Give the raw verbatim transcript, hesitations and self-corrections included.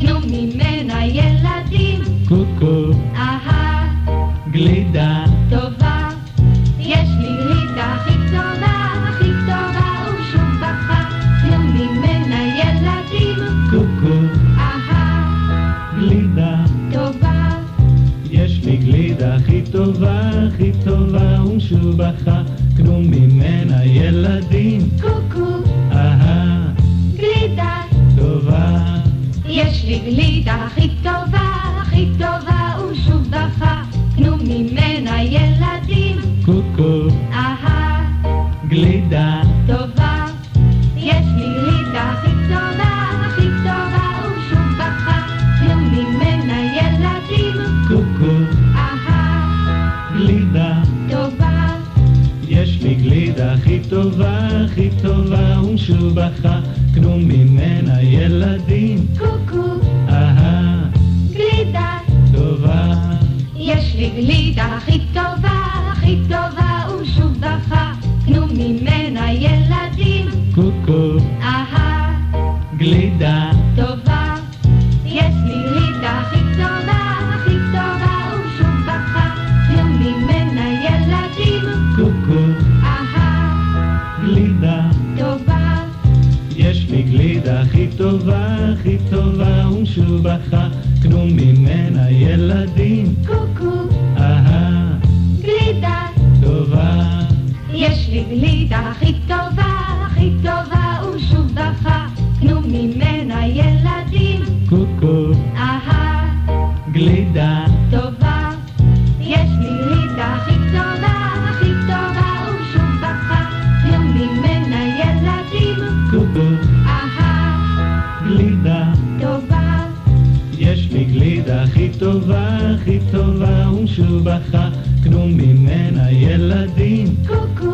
קנו ממנה ילדים. קוקו, אהה, גלידה, טובה, יש לי גלידה הכי טובה, הכי טובה ושוב בכה. קנו ממנה ילדים. קוקו, אהה, גלידה, טובה, יש לי גלידה הכי טובה, הכי טובה ומשובחה, קנו ממנה ילדים. קוקו, אהה, גלידה, טובה, יש לי גלידה הכי טובה, הכי טובה ושוב בכה. קנו ממנה ילדים. קוקו, אהה, גלידה, טובה, יש לי גלידה הכי טובה, הכי טובה ושוב בכה. קנו ממנה ילדים. קוקו, אהה, גלידה, טובה, יש לי גלידה הכי טובה, הכי טובה ומשובחה, קנו ממנה ילדים. קוקו, אהה, גלידה, טובה, יש לי גלידה הכי טובה, הכי טובה ושוב בכה. קנו ממנה ילדים. קוקו, אהה, גלידה, טובה, יש לי גלידה הכי טובה, הכי טובה ושוב בכה. קנו ממנה ילדים. קוקו, אהה, גלידה, טובה, יש לי גלידה הכי טובה, הכי טובה ומשובחה, קנו ממנה ילדים. קוקו, אהה, גלידה, טובה, יש לי גלידה הכי טובה, הכי טובה ושוב בכה. קנו ממנה ילדים. קוקו, אהה, גלידה, טובה, יש לי גלידה הכי טובה, הכי טובה ושוב בכה. קנו ממנה ילדים. קוקו, אהה, גלידה, טובה, יש לי גלידה הכי טובה, הכי טובה ומשובחה, קנו ממנה ילדים. קוקו,